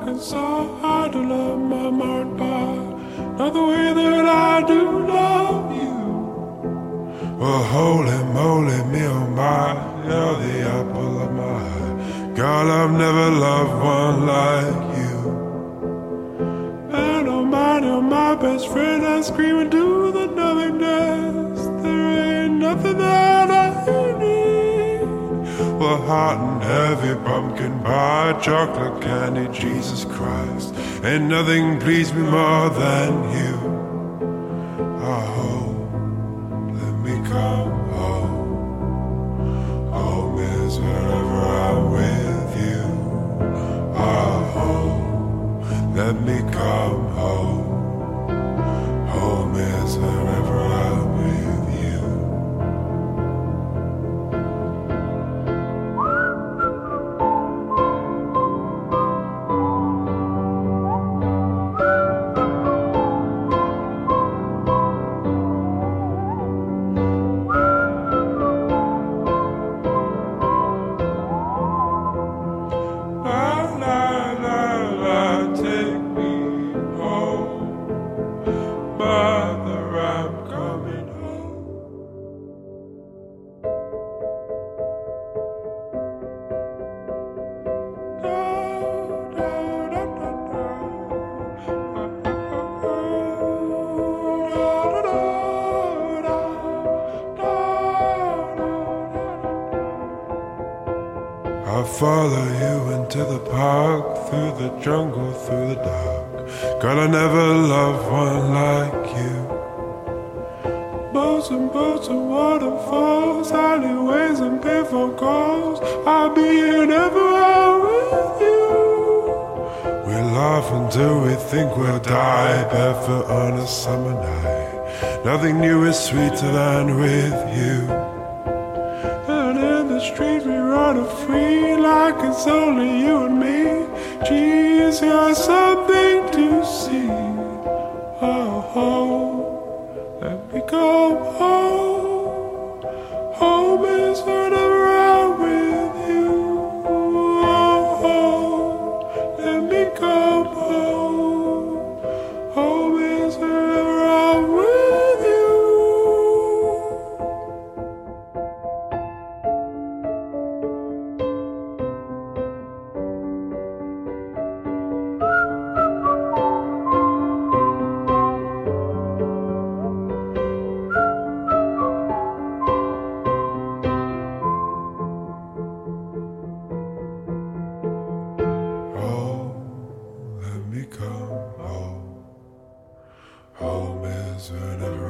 it's so hard to love my heart by not the way that I do love you. Well, holy moly, me oh my, you're the apple of my eye. God, I've never loved one like you. And oh my, you're my best friend. I scream into the nothingness. There ain't nothing that I need. Well, hot and heavy pumpkin pie, chocolate candy, Jesus Christ. Ain't nothing pleased me more than you. Oh, let me come home. Home is wherever I'm with you. Oh, let me come home. Home is wherever I'm with you. I'll follow you into the park, through the jungle, through the dark. God, I never loved one like you. Boats and waterfalls, alleyways and payphone calls. I'll be here everywhere with you. We laugh until we think we'll die, barefoot on a summer night. Nothing new is sweeter than with you. And in the street we run free like it's only you and me. Geez, you're something to see. Oh, oh, let me go home. Home is whenever I'm with you. Oh, oh, let me come home. Home is whenever I'm with you. Let me come home. Home is whenever